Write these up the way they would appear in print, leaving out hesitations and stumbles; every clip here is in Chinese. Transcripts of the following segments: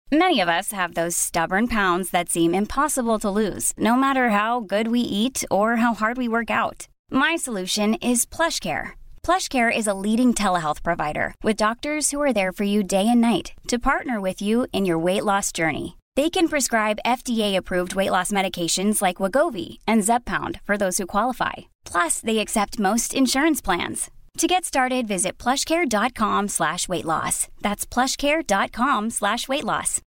Many of us have those stubborn pounds that seem impossible to lose, no matter how good we eat or how hard we work out. My solution is PlushCare. PlushCare is a leading telehealth provider with doctors who are there for you day and night to partner with you in your weight loss journey. They can prescribe FDA-approved weight loss medications like Wegovy and Zepbound for those who qualify. Plus, they accept most insurance plans. To get started, visit plushcare.com/weightloss. That's plushcare.com/weightloss.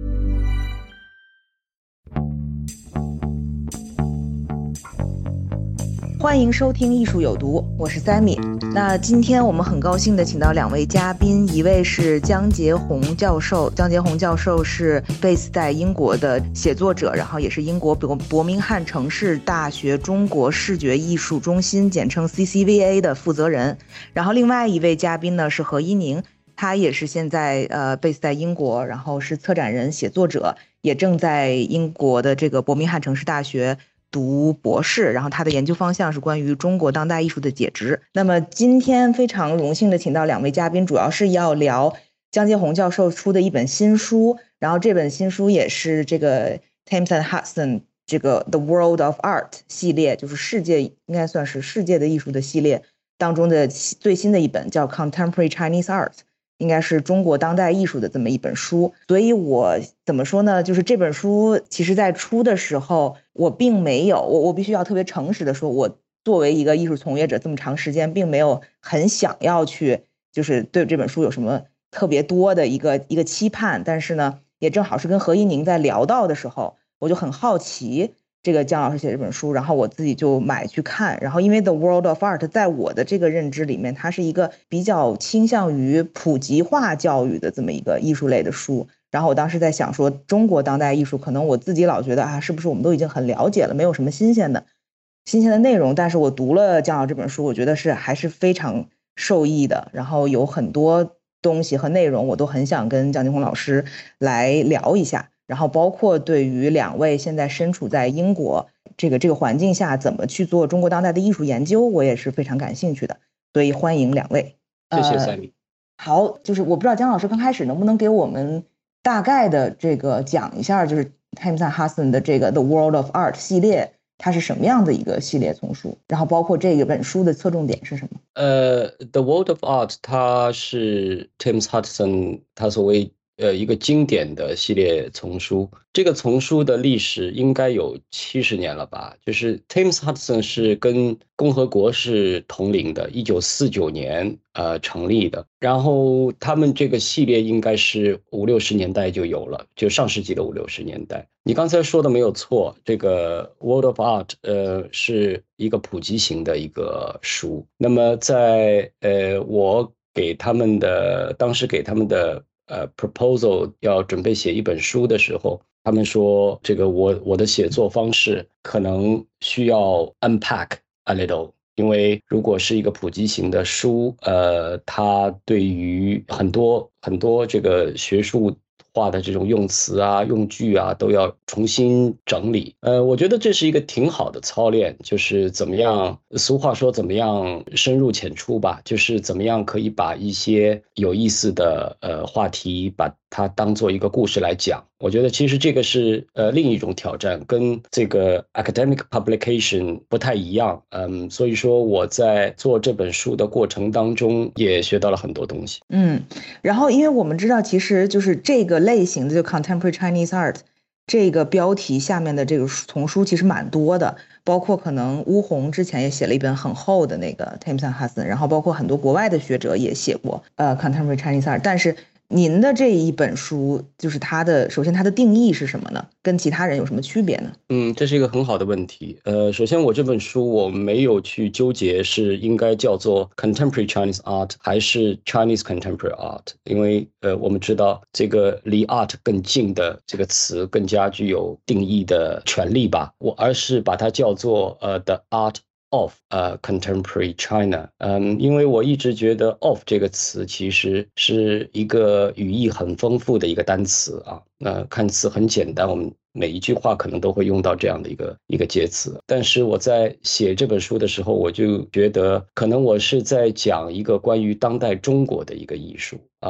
欢迎收听艺术有毒，我是 Sammy。那今天我们很高兴的请到两位嘉宾，一位是江杰宏教授。江杰宏教授是 base 在英国的写作者，然后也是英国伯明翰城市大学中国视觉艺术中心简称 CCVA 的负责人。然后另外一位嘉宾呢是何一宁，他也是现在base 在英国，然后是策展人、写作者，也正在英国的这个伯明翰城市大学读博士，然后他的研究方向是关于中国当代艺术的解读。那么今天非常荣幸的请到两位嘉宾，主要是要聊江杰宏教授出的一本新书，然后这本新书也是这个 Thames and Hudson 这个 The World of Art 系列，就是世界，应该算是世界的艺术的系列当中的最新的一本，叫 Contemporary Chinese Art， 应该是中国当代艺术的这么一本书。所以我怎么说呢，就是这本书其实在出的时候我并没有，我必须要特别诚实的说，我作为一个艺术从业者这么长时间并没有很想要去就是对这本书有什么特别多的一个期盼，但是呢也正好是跟何一宁在聊到的时候，我就很好奇这个姜老师写这本书，然后我自己就买去看。然后因为 The World of Art 在我的这个认知里面，它是一个比较倾向于普及化教育的这么一个艺术类的书。然后我当时在想说，中国当代艺术可能我自己老觉得啊，是不是我们都已经很了解了，没有什么新鲜的内容。但是我读了姜老师这本书，我觉得还是非常受益的，然后有很多东西和内容我都很想跟江杰宏老师来聊一下。然后包括对于两位现在身处在英国这个环境下怎么去做中国当代的艺术研究，我也是非常感兴趣的，所以欢迎两位。 谢谢Sammy。 好，就是我不知道姜老师刚开始能不能给我们大概的这个讲一下，就是 Thames and Hudson 的这个 The World of Art 系列，它是什么样的一个系列丛书，然后包括这本书的侧重点是什么 ？The World of Art 它是 Thames Hudson 它所谓一个经典的系列丛书。这个丛书的历史应该有70年了吧，就是 Thames Hudson 是跟共和国是同龄的，1949年成立的。然后他们这个系列应该是50-60年代就有了，就上世纪的50-60年代。你刚才说的没有错，这个 World of Art 是一个普及型的一个书。那么在我给他们的当时给他们的proposal 要准备写一本书的时候，他们说这个我的写作方式可能需要 unpack a little， 因为如果是一个普及型的书，它对于很多这个学术化的这种用词啊、用句啊都要重新整理。我觉得这是一个挺好的操练，就是怎么样，俗话说怎么样深入浅出吧，就是怎么样可以把一些有意思的话题把它当做一个故事来讲。我觉得其实这个是另一种挑战，跟这个 academic publication 不太一样。所以说我在做这本书的过程当中也学到了很多东西。 然后因为我们知道其实就是这个类型的就 Contemporary Chinese Art 这个标题下面的这个丛书其实蛮多的，包括可能巫红之前也写了一本很厚的那个 Thames and Hudson， 然后包括很多国外的学者也写过Contemporary Chinese Art。 但是您的这一本书就是首先它的定义是什么呢？跟其他人有什么区别呢？ 这是一个很好的问题。首先我这本书我没有去纠结是应该叫做 Contemporary Chinese Art 还是 Chinese Contemporary Art， 因为我们知道这个离 art 更近的这个词更加具有定义的权利吧，而是把它叫做The Art of contemporary China。因为我一直觉得 of 这个词其实是一个语义很丰富的一个单词啊。看似很简单，我们每一句话可能都会用到这样的一个介词。但是我在写这本书的时候，我就觉得可能我是在讲一个关于当代中国的一个艺术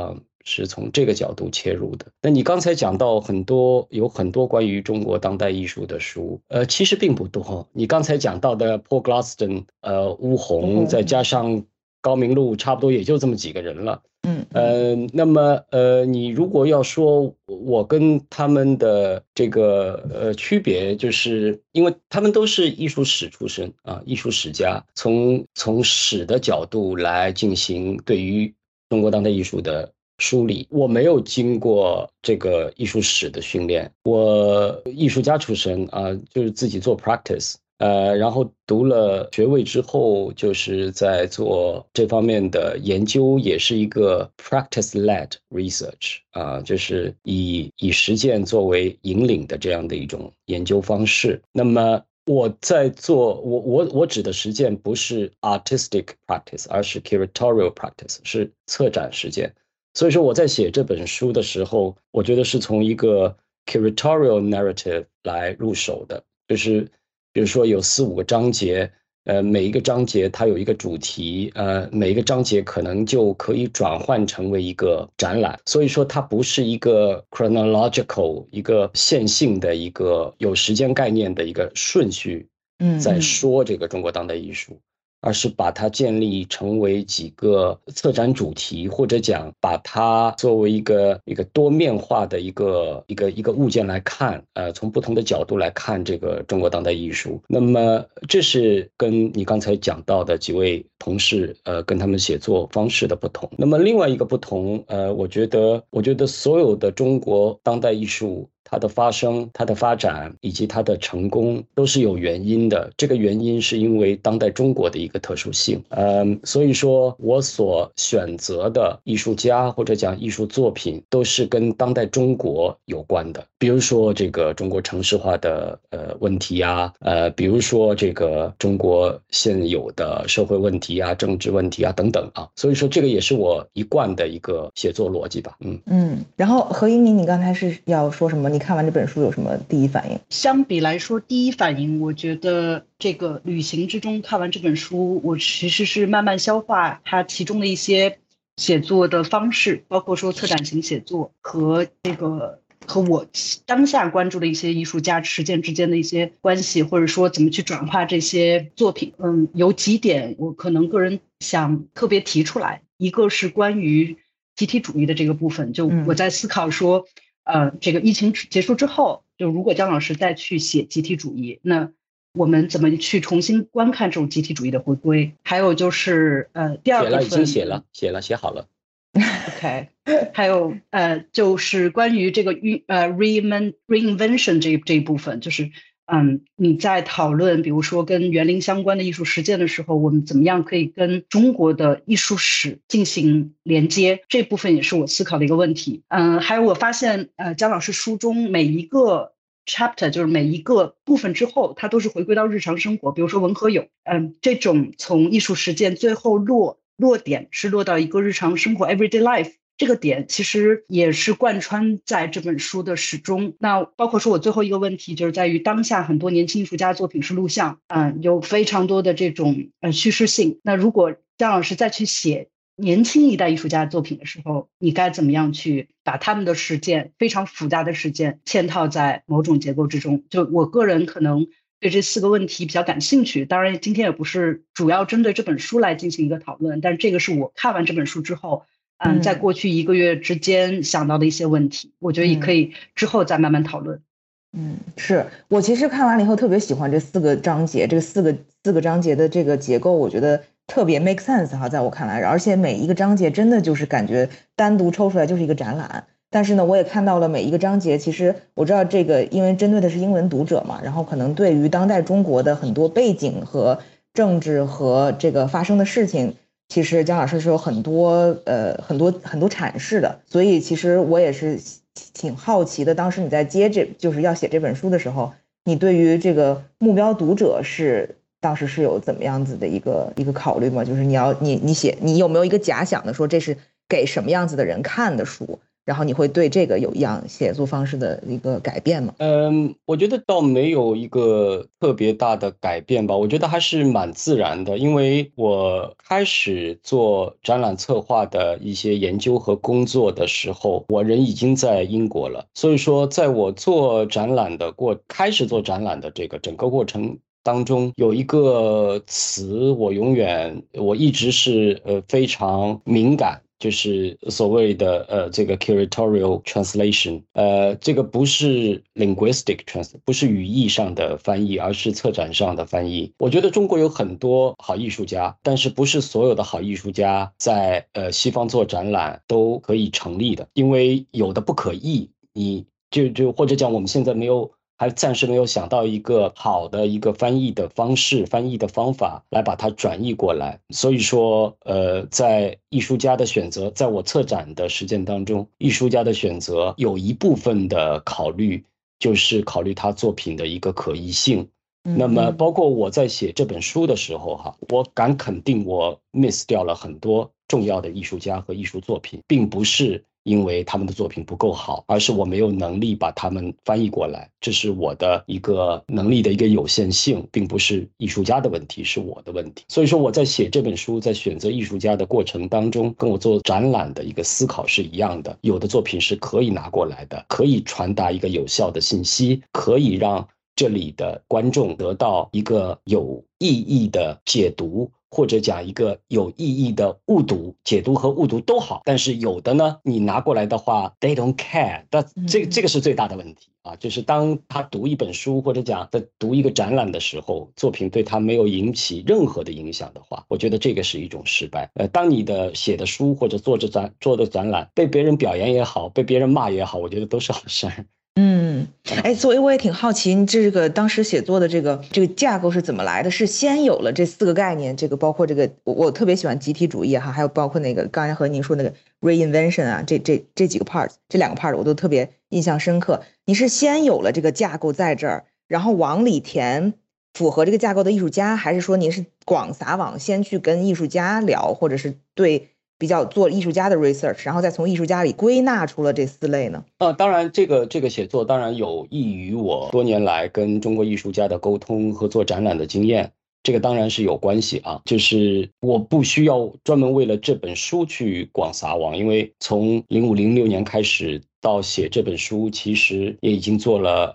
是从这个角度切入的。那你刚才讲到有很多关于中国当代艺术的书，其实并不多。你刚才讲到的 Paul Glaston，巫红，再加上高明路，差不多也就这么几个人了。那么你如果要说我跟他们的这个区别，就是因为他们都是艺术史出身啊，艺术史家，从史的角度来进行对于中国当代艺术的梳理。我没有经过这个艺术史的训练，我艺术家出身啊，就是自己做 practice。然后读了学位之后，就是在做这方面的研究，也是一个 practice-led research 啊，就是以实践作为引领的这样的一种研究方式。那么我在做我指的实践不是 artistic practice， 而是 curatorial practice， 是策展实践。所以说我在写这本书的时候，我觉得是从一个 curatorial narrative 来入手的，就是比如说有4-5个章节，每一个章节它有一个主题，每一个章节可能就可以转换成为一个展览，所以说它不是一个 chronological 一个线性的一个有时间概念的一个顺序，在说这个中国当代艺术。而是把它建立成为几个策展主题，或者讲把它作为一个多面化的一个物件来看，从不同的角度来看这个中国当代艺术。那么这是跟你刚才讲到的几位同事，跟他们写作方式的不同。那么另外一个不同，我觉得所有的中国当代艺术，它的发生、它的发展以及它的成功都是有原因的。这个原因是因为当代中国的一个特殊性。所以说我所选择的艺术家或者讲艺术作品都是跟当代中国有关的。比如说这个中国城市化的问题啊，比如说这个中国现有的社会问题啊、政治问题啊等等啊。所以说这个也是我一贯的一个写作逻辑吧。 然后何一鸣，你刚才是要说什么？你看完这本书有什么第一反应？ 相比来说，第一反应，我觉得这个旅行之中看完这本书，我其实是慢慢消化它其中的一些写作的方式，包括说策展型写作和我当下关注的一些艺术家实践之间的一些关系，或者说怎么去转化这些作品。有几点我可能个人想特别提出来，一个是关于集体主义的这个部分，就我在思考说，这个疫情结束之后，就如果姜老师再去写集体主义，那我们怎么去重新观看这种集体主义的回归？还有就是第二部分已经写好了。 OK， 还有就是关于这个reinvention 这一部分，就是你在讨论比如说跟园林相关的艺术实践的时候，我们怎么样可以跟中国的艺术史进行连接，这部分也是我思考的一个问题。还有我发现姜老师书中每一个 chapter 就是每一个部分之后，它都是回归到日常生活，比如说文和友，这种从艺术实践最后落点是落到一个日常生活 everyday life， 这个点其实也是贯穿在这本书的始终。那包括说我最后一个问题就是在于当下很多年轻艺术家作品是录像，有非常多的这种叙事性。那如果姜老师再去写年轻一代艺术家作品的时候，你该怎么样去把他们的实践非常复杂的实践嵌套在某种结构之中？就我个人可能对这4个问题比较感兴趣，当然今天也不是主要针对这本书来进行一个讨论，但是这个是我看完这本书之后在过去1个月之间想到的一些问题，我觉得也可以之后再慢慢讨论。 是我其实看完了以后特别喜欢这4个章节，这4个章节的这个结构我觉得特别 make sense 哈，在我看来，而且每一个章节真的就是感觉单独抽出来就是一个展览。但是呢，我也看到了每一个章节，其实我知道这个因为针对的是英文读者嘛，然后可能对于当代中国的很多背景和政治和这个发生的事情，其实姜老师是有很多阐释的。所以其实我也是挺好奇的，当时你在就是要写这本书的时候，你对于这个目标读者当时是有怎么样子的一个考虑吗？就是你有没有一个假想的说这是给什么样子的人看的书？ 然后你会对这个有一样写作方式的一个改变吗？ 我觉得倒没有一个特别大的改变吧，我觉得还是蛮自然的，因为我开始做展览策划的一些研究和工作的时候，我人已经在英国了，所以说在我开始做展览的这个整个过程当中，有一个词我一直是非常敏感，就是所谓的这个 curatorial translation，这个不是 linguistic translation， 不是语义上的翻译，而是策展上的翻译。我觉得中国有很多好艺术家，但是不是所有的好艺术家在西方做展览都可以成立的，因为有的不可译，你就或者讲我们现在还暂时没有想到一个好的一个翻译的方式、翻译的方法来把它转译过来。所以说，在艺术家的选择，在我策展的实践当中，艺术家的选择有一部分的考虑就是考虑他作品的一个可译性。那么包括我在写这本书的时候我敢肯定我 miss 掉了很多重要的艺术家和艺术作品，并不是因为他们的作品不够好，而是我没有能力把他们翻译过来，这是我的一个能力的一个有限性，并不是艺术家的问题，是我的问题。所以说我在写这本书，在选择艺术家的过程当中，跟我做展览的一个思考是一样的，有的作品是可以拿过来的，可以传达一个有效的信息，可以让这里的观众得到一个有意义的解读，或者讲一个有意义的误读，解读和误读都好，但是有的呢，你拿过来的话 they don't care， 这个是最大的问题啊，就是当他读一本书或者讲在读一个展览的时候，作品对他没有引起任何的影响的话，我觉得这个是一种失败。当你的写的书或者做的展览被别人表扬也好，被别人骂也好，我觉得都是好事。 所以我也挺好奇，你这个当时写作的这个架构是怎么来的？是先有了这4个概念，这个包括这个我特别喜欢集体主义还有包括那个刚才和您说那个 reinvention 啊，这几个 parts， 这2个 part 我都特别印象深刻。你是先有了这个架构在这儿，然后往里填符合这个架构的艺术家，还是说您是广撒网，先去跟艺术家聊，或者是对比较做艺术家的 research， 然后再从艺术家里归纳出了这4类呢？ 当然这个写作当然有益于我多年来跟中国艺术家的沟通和做展览的经验，这个当然是有关系啊，就是我不需要专门为了这本书去广撒网，因为从05、06年开始到写这本书，其实也已经做了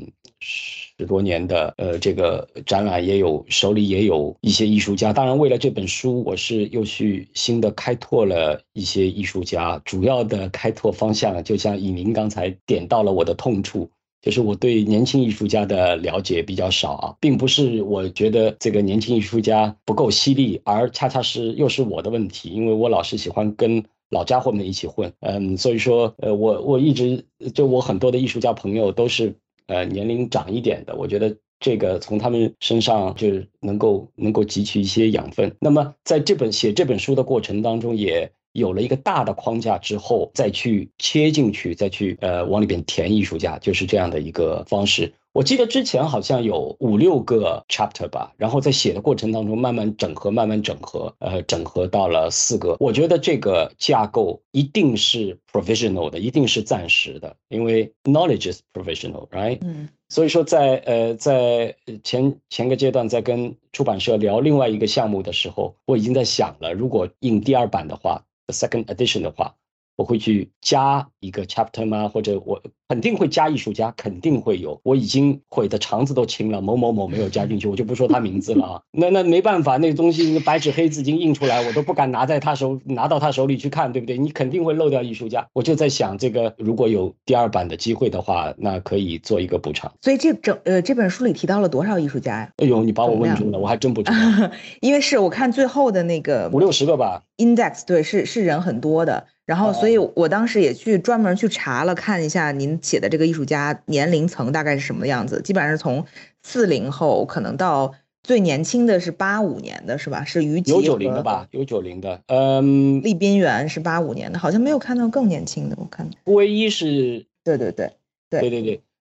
10多年的这个展览，手里也有一些艺术家。当然为了这本书，我是又去新的开拓了一些艺术家，主要的开拓方向就像以宁刚才点到了我的痛处，就是我对年轻艺术家的了解比较少啊，并不是我觉得这个年轻艺术家不够犀利，而恰恰又是我的问题，因为我老是喜欢跟老家伙们一起混，所以说我一直就我很多的艺术家朋友都是年龄长一点的，我觉得这个从他们身上就能够汲取一些养分。那么在写这本书的过程当中，也有了一个大的框架之后，再去切进去，再去往里边填艺术家，就是这样的一个方式。我记得之前好像有5、6个 chapter 吧，然后在写的过程当中慢慢整合，整合到了4个。我觉得这个架构一定是 provisional 的，一定是暂时的，因为 knowledge is provisional， right？所以说在前个阶段在跟出版社聊另外一个项目的时候，我已经在想了，如果印第2版的话 ，second edition 的话，我会去加一个 chapter 吗？或者我肯定会加艺术家，肯定会有。我已经悔的肠子都青了，某某某没有加进去，我就不说他名字了啊。那没办法，那个东西白纸黑字已经印出来，我都不敢拿到他手里去看，对不对？你肯定会漏掉艺术家。我就在想，这个如果有第2版的机会的话，那可以做一个补偿。 所以这本书里提到了多少艺术家呀？ 哎呦，你把我问住了，我还真不知道。 因为是我看最后的那个 5、60个吧 index， 对，是人很多的。然后所以我当时也专门去查了，看一下您写的这个艺术家年龄层大概是什么样子，基本上是从40后可能到最年轻的是85年的，是吧？是于吉有90的吧？有90的。 厉宾元是85年的，好像没有看到更年轻的。我看顾唯一是，对。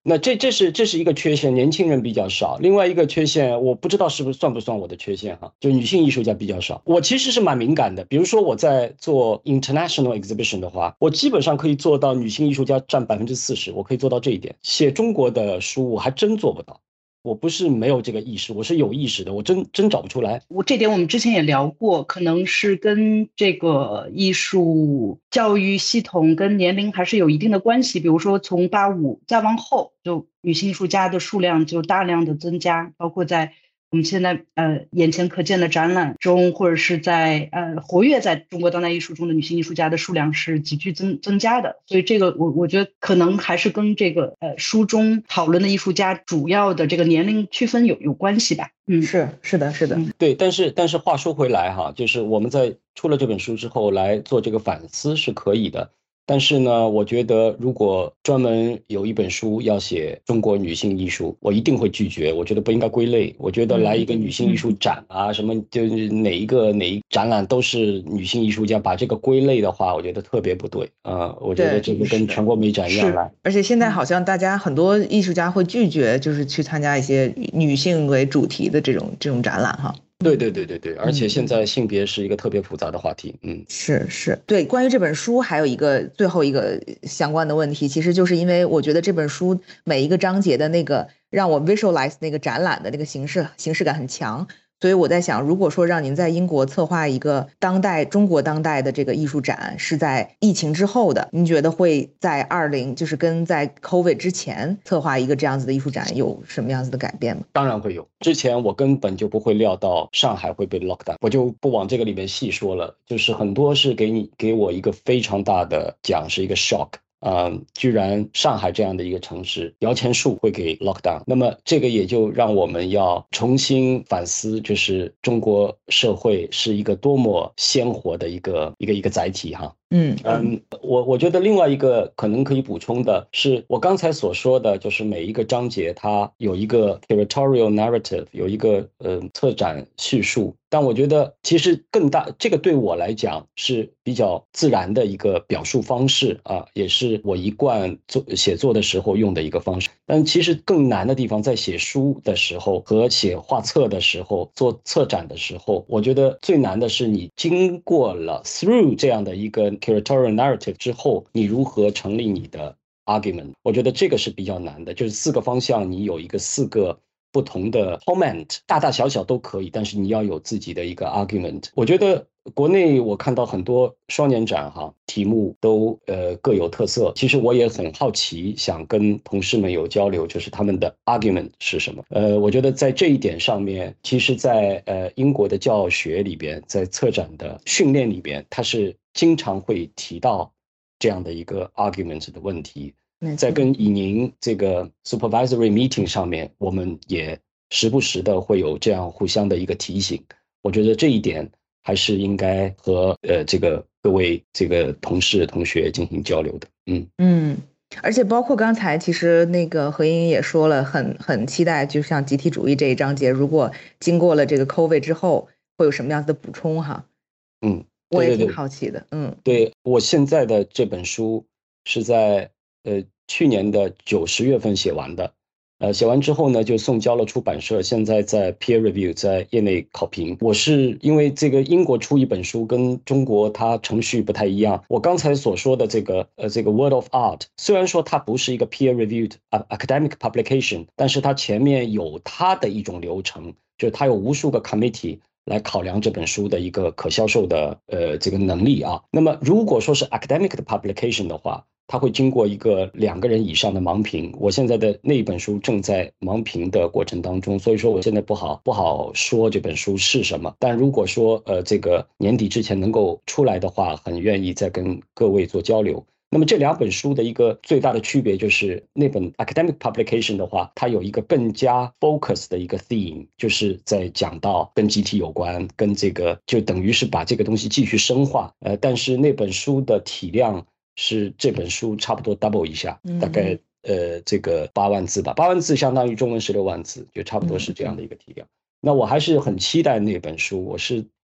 那这是一个缺陷，年轻人比较少。另外一个缺陷，我不知道算不算我的缺陷哈，就女性艺术家比较少。我其实是蛮敏感的，比如说我在做 international exhibition 的话，我基本上可以做到女性艺术家占40%，我可以做到这一点。写中国的书我还真做不到。我不是没有这个意识，我是有意识的，我真找不出来。 这点我们之前也聊过，可能是跟这个艺术教育系统跟年龄还是有一定的关系。比如说从85再往后，就女性艺术家的数量就大量的增加，包括在我们现在眼前可见的展览中，或者是在活跃在中国当代艺术中的女性艺术家的数量是急剧增加的。所以这个我觉得可能还是跟这个书中讨论的艺术家主要的这个年龄区分有关系吧。 是的。 对，但是话说回来哈，就是我们在出了这本书之后来做这个反思是可以的。但是呢，我觉得如果专门有一本书要写中国女性艺术，我一定会拒绝。我觉得不应该归类。我觉得来一个女性艺术展啊，什么就是哪一展览都是女性艺术家，把这个归类的话，我觉得特别不对啊。我觉得这个跟全国美展一样来。 而且现在好像大家很多艺术家会拒绝，就是去参加一些女性为主题的这种展览哈。 对，而且现在性别是一个特别复杂的话题。 是对。关于这本书还有最后一个相关的问题，其实就是因为我觉得这本书每一个章节的那个让我 visualize 那个展览的那个形式感很强。所以我在想，如果说让您在英国策划一个中国当代的这个艺术展是在疫情之后的，您觉得会在就是跟在 COVID 之前策划一个这样子的艺术展有什么样子的改变吗？ 当然会有。之前我根本就不会料到上海会被 lockdown， 我就不往这个里面细说了。就是很多是给我一个非常大的奖，是一个 shock。居然上海这样的一个城市摇钱树会给 lockdown， 那么这个也就让我们要重新反思，就是中国社会是一个多么鲜活的一个载体哈。我觉得另外一个可能可以补充的是，我刚才所说的，就是每一个章节它有一个 curatorial narrative， 有一个策展叙述。但我觉得其实这个对我来讲是比较自然的一个表述方式啊，也是我一贯写作的时候用的一个方式。但其实更难的地方在写书的时候和写画册的时候，做策展的时候，我觉得最难的是你经过了 through 这样的一个 curatorial narrative 之后，你如何成立你的 argument。 我觉得这个是比较难的，就是4个方向，你有4个不同的 comment， 大大小小都可以，但是你要有自己的一个 argument。 我觉得国内我看到很多双年展哈，题目都各有特色。其实我也很好奇，想跟同事们有交流，就是他们的 argument 是什么。我觉得在这一点上面，其实在英国的教学里边，在策展的训练里边，它是经常会提到这样的一个 argument 的问题。在跟以宁这个 supervisory meeting 上面，我们也时不时的会有这样互相的一个提醒。我觉得这一点还是应该和这个各位这个同事同学进行交流的。 而且包括刚才其实那个何英也说了，很期待，就像集体主义这一章节，如果经过了这个 COVID 之后，会有什么样子的补充哈？我也挺好奇的。 对，我现在的这本书是在去年的9、10月份写完的。写完之后呢，就送交了出版社，现在在 peer review， 在业内考评。我是因为这个英国出一本书跟中国它程序不太一样。我刚才所说的这个World of Art， 虽然说它不是一个 peer reviewed academic publication， 但是它前面有它的一种流程，就是它有无数个 committee 来考量这本书的一个可销售的这个能力啊。那么如果说是 academic 的 publication 的话，它会经过一个2个人以上的盲评。我现在的那一本书正在盲评的过程当中，所以说我现在不好说这本书是什么。但如果说这个年底之前能够出来的话，很愿意再跟各位做交流。那么这2本书的一个最大的区别就是那本 academic publication 的话，它有一个更加 focus 的一个 theme， 就是在讲到跟集体有关，跟这个就等于是把这个东西继续深化。但是那本书的体量是这本书差不多 double 一下，大概这个8万字吧，8万字相当于中文16万字，就差不多是这样的一个体量。那我还是很期待那本书，我是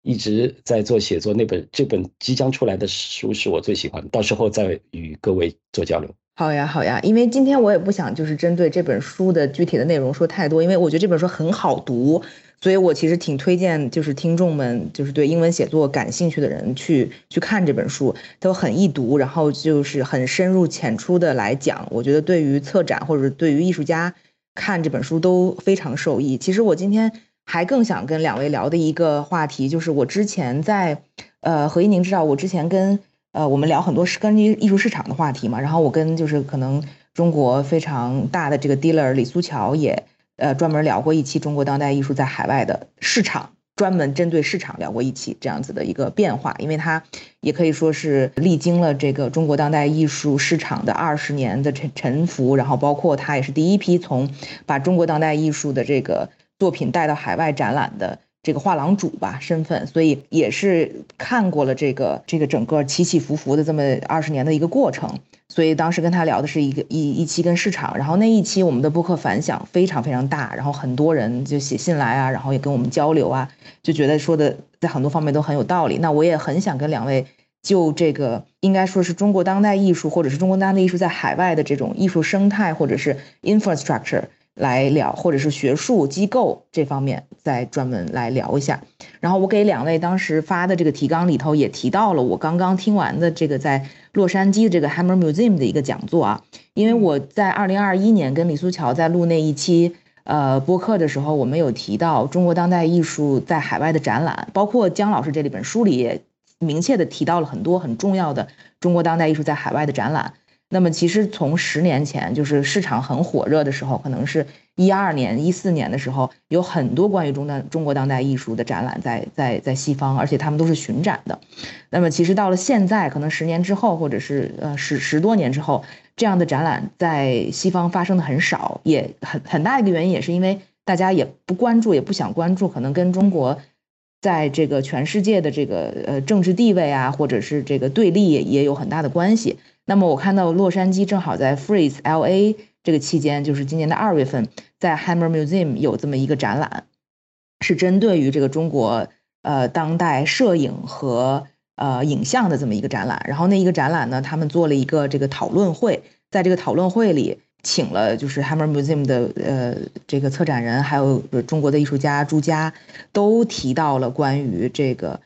一直在做写作，这本即将出来的书是我最喜欢的，到时候再与各位做交流。 好呀，好呀，因为今天我也不想就是针对这本书的具体的内容说太多，因为我觉得这本书很好读，所以我其实挺推荐就是听众们就是对英文写作感兴趣的人去看这本书，都很易读，然后就是很深入浅出的来讲，我觉得对于策展或者对于艺术家看这本书都非常受益。其实我今天还更想跟两位聊的一个话题，就是我之前在何一宁知道我之前跟我们聊很多是关于艺术市场的话题嘛，然后我跟就是可能中国非常大的这个 dealer 李苏乔也专门聊过一期中国当代艺术在海外的市场，专门针对市场聊过一期这样子的一个变化，因为他也可以说是历经了这个中国当代艺术市场的20年的沉浮，然后包括他也是第一批从把中国当代艺术的这个作品带到海外展览的这个画廊主吧身份，所以也是看过了这个整个起起伏伏的这么20年的一个过程，所以当时跟他聊的是一期跟市场，然后那一期我们的播客反响非常非常大，然后很多人就写信来啊，然后也跟我们交流啊，就觉得说的在很多方面都很有道理。那我也很想跟两位就这个应该说是中国当代艺术或者是中国当代艺术在海外的这种艺术生态或者是 infrastructure来聊，或者是学术机构这方面再专门来聊一下。然后我给两位当时发的这个提纲里头也提到了我刚刚听完的这个在洛杉矶的这个 Hammer Museum 的一个讲座啊，因为我在2021年跟李苏乔在录那一期播客的时候，我们有提到中国当代艺术在海外的展览，包括姜老师这里本书里也明确的提到了很多很重要的中国当代艺术在海外的展览。那么其实从10年前就是市场很火热的时候，可能是12年14年的时候，有很多关于中国当代艺术的展览在西方，而且他们都是巡展的。那么其实到了现在可能10年之后，或者是十多年之后，这样的展览在西方发生的很少，也很大一个原因也是因为大家也不关注也不想关注，可能跟中国在这个全世界的这个政治地位啊，或者是这个对立也有很大的关系。那么我看到洛杉矶正好在 Frieze LA 这个期间，就是今年的2月份，在 Hammer Museum 有这么一个展览，是针对于这个中国当代摄影和影像的这么一个展览。然后那一个展览呢，他们做了一个这个讨论会，在这个讨论会里请了就是 Hammer Museum 的这个策展人，还有中国的艺术家朱家，都提到了关于这个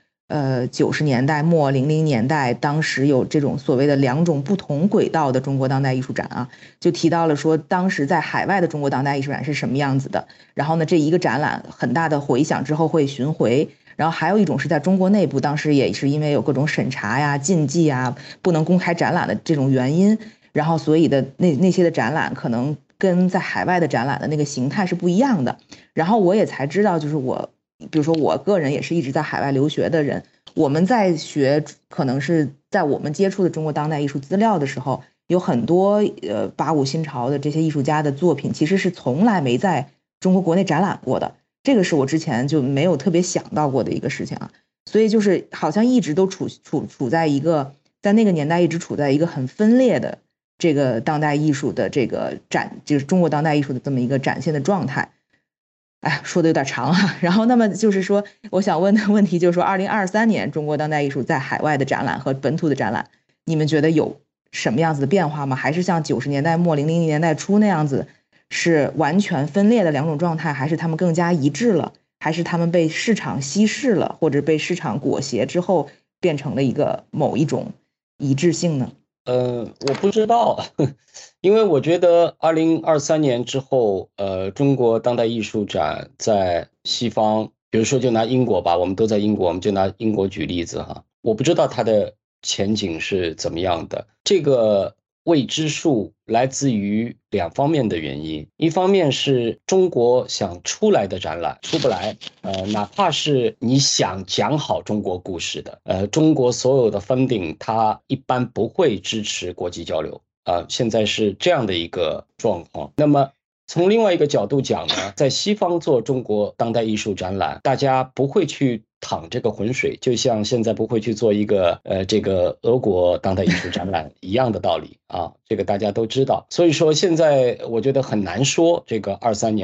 90年代末00年代当时有这种所谓的2种不同轨道的中国当代艺术展啊，就提到了说当时在海外的中国当代艺术展是什么样子的，然后呢这一个展览很大的回响之后会巡回，然后还有一种是在中国内部，当时也是因为有各种审查呀禁忌啊不能公开展览的这种原因，然后所以的那些的展览可能跟在海外的展览的那个形态是不一样的。然后我也才知道，就是比如说我个人也是一直在海外留学的人，我们在学可能是在我们接触的中国当代艺术资料的时候，有很多85新潮的这些艺术家的作品其实是从来没在中国国内展览过的，这个是我之前就没有特别想到过的一个事情啊。所以就是好像一直都处在一个在那个年代一直处在一个很分裂的这个当代艺术的这个就是中国当代艺术的这么一个展现的状态。哎，说的有点长啊。然后那么就是说我想问的问题就是说2023年中国当代艺术在海外的展览和本土的展览，你们觉得有什么样子的变化吗？还是像90年代末00年代初那样子是完全分裂的2种状态，还是他们更加一致了，还是他们被市场稀释了，或者被市场裹挟之后变成了一个某一种一致性呢？ 我不知道，因为我觉得2023年之后，中国当代艺术展在西方，比如说就拿英国吧，我们都在英国，我们就拿英国举例子哈，我不知道它的前景是怎么样的。这个未知数来自于2方面的原因，一方面是中国想出来的展览出不来，哪怕是你想讲好中国故事的，中国所有的 funding 它一般不会支持国际交流，现在是这样的一个状况。那么从另外一个角度讲呢，在西方做中国当代艺术展览，大家不会去淌这个浑水，就像现在不会去做一个这个俄国当代艺术展览一样的道理啊，这个大家都知道。所以说现在我觉得很难说这个23年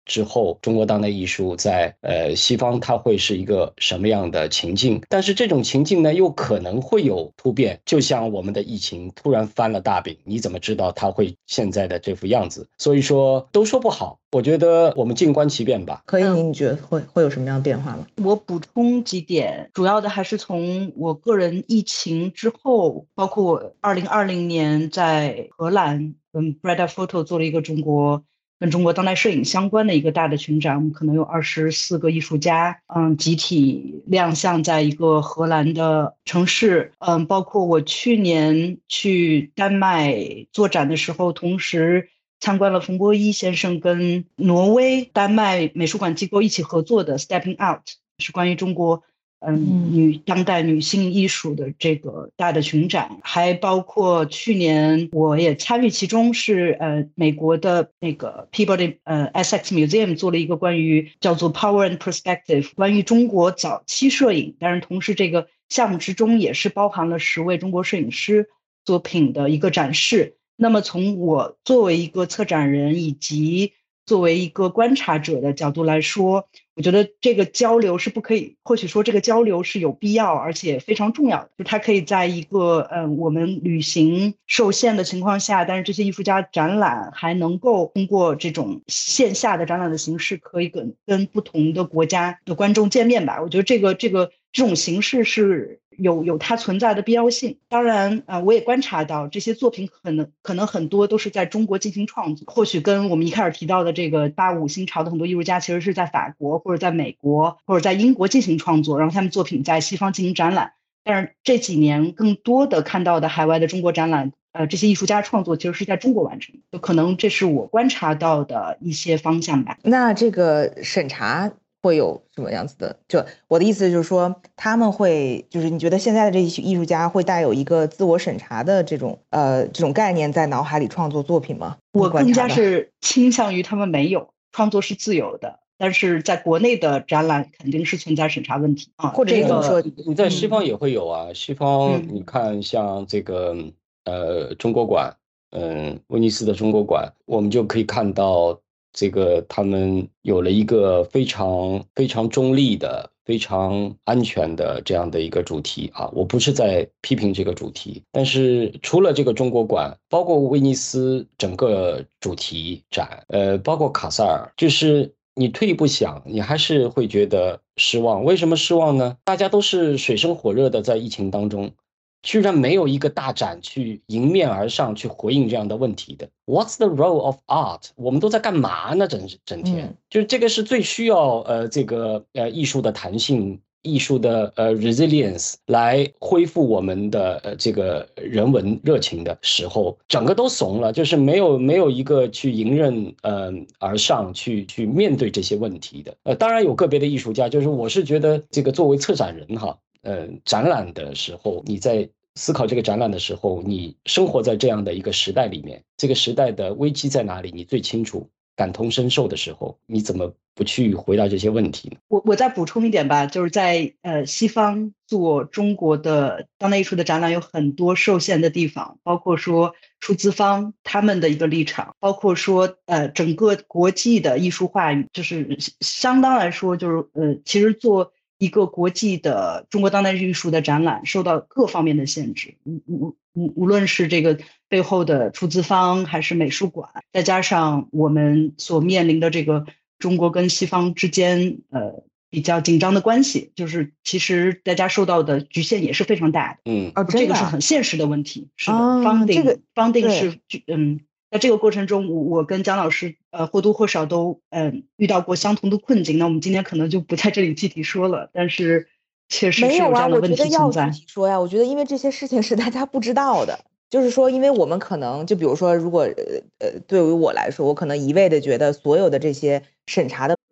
之后中国当代艺术在西方它会是一个什么样的情境，但是这种情境呢又可能会有突变，就像我们的疫情突然翻了大饼，你怎么知道它会现在的这副样子？所以说都说不好，我觉得我们静观其变吧。 可以，你觉得会有什么样的变化吗？ 我补充几点，主要的还是从我个人疫情之后，包括我2020年在荷兰跟 Breda Photo 做了一个跟中国当代摄影相关的一个大的群展，我们可能有24个艺术家，集体亮相在一个荷兰的城市，包括我去年去丹麦做展的时候，同时参观了冯波伊先生跟挪威、丹麦美术馆机构一起合作的 Stepping Out， 是关于中国当代女性艺术的这个大的群展，还包括去年我也参与其中，是美国的那个 Peabody Essex Museum 做了一个关于叫做 Power and Perspective 关于中国早期摄影，但是同时这个项目之中也是包含了10位中国摄影师作品的一个展示。那么从我作为一个策展人以及作为一个观察者的角度来说，我觉得这个交流是不可以，或许说这个交流是有必要而且非常重要的，就它可以在一个我们旅行受限的情况下，但是这些艺术家展览还能够通过这种线下的展览的形式，可以跟不同的国家的观众见面吧。我觉得这种形式是有它存在的必要性。当然我也观察到这些作品可能很多都是在中国进行创作，或许跟我们一开始提到的这个85新潮的很多艺术家其实是在法国或者在美国或者在英国进行创作，然后他们作品在西方进行展览。但是这几年更多的看到的海外的中国展览，这些艺术家创作其实是在中国完成，就可能这是我观察到的一些方向吧。 那这个审查会有什么样子的？就我的意思就是说，他们会就是你觉得现在的这些艺术家会带有一个自我审查的这种概念在脑海里创作作品吗？ 我更加是倾向于他们没有，创作是自由的。但是在国内的展览肯定是存在审查问题啊， 或者你在西方也会有啊。西方你看像这个中国馆，威尼斯的中国馆，我们就可以看到这个他们有了一个非常非常中立的、非常安全的这样的一个主题啊。我不是在批评这个主题，但是除了这个中国馆，包括威尼斯整个主题展，包括卡萨尔，就是你退一步想，你还是会觉得失望。为什么失望呢？大家都是水深火热的在疫情当中，居然没有一个大展去迎面而上去回应这样的问题的。What's the role of art？ 我们都在干嘛呢？整天，就是这个是最需要艺术的弹性、艺术的resilience 来恢复我们的这个人文热情的时候，整个都怂了，就是没有一个去迎刃而上去面对这些问题的。当然有个别的艺术家，就是我是觉得这个作为策展人哈，展览的时候，你在思考这个展览的时候，你生活在这样的一个时代里面，这个时代的危机在哪里，你最清楚，感同身受的时候，你怎么不去回答这些问题呢？ 我再补充一点吧，就是在西方做中国的当代艺术的展览有很多受限的地方，包括说出资方他们的一个立场，包括说整个国际的艺术话语，就是相当来说就是其实做一个国际的中国当代艺术的展览受到各方面的限制，无论是这个背后的出资方还是美术馆，再加上我们所面临的这个中国跟西方之间比较紧张的关系，就是其实大家受到的局限也是非常大的。这个是很现实的问题。是的，funding 是在这个过程中，我跟姜老师或多或少都遇到过相同的困境。那我们今天可能就不在这里具体说了，但确实是有这样的问题存在。 没有啊，我觉得要具体说呀。我觉得因为这些事情是大家不知道的，就是说，因为我们可能就比如说，如果对于我来说，我可能一味的觉得所有的这些审查的。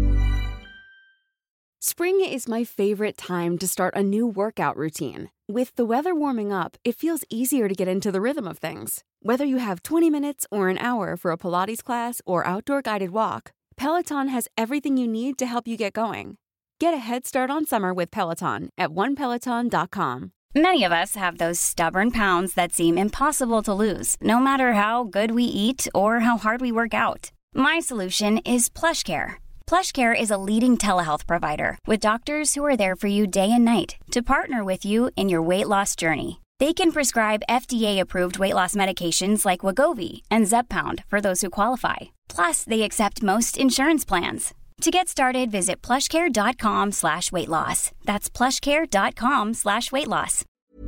Spring is my favorite time to start a new workout routine. With the weather warming up, it feels easier to get into the rhythm of things. Whether you have 20 minutes or an hour for a Pilates class or outdoor guided walk, Peloton has everything you need to help you get going. Get a head start on summer with Peloton at onepeloton.com. Many of us have those stubborn pounds that seem impossible to lose, no matter how good we eat or how hard we work out. My solution is PlushCare. PlushCare is a leading telehealth provider with doctors who are there for you day and night to partner with you in your weight loss journey. They can prescribe FDA-approved weight loss medications like Wegovy and Zepbound for those who qualify. Plus, they accept most insurance plans. To get started, visit plushcare.com/weightloss. That's plushcare.com/weightloss.